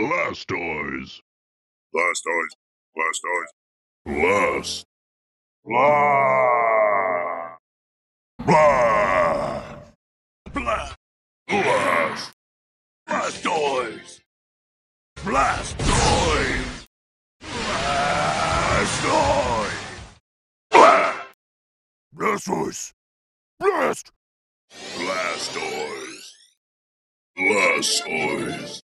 Blastoise. Blastoise. Blastoise. Blast. Blah. Blast. Blah. Blast. Blastoise. Blastoise. Blastoise. Blast. Blastoise. Blast. Blastoise. Blastoise.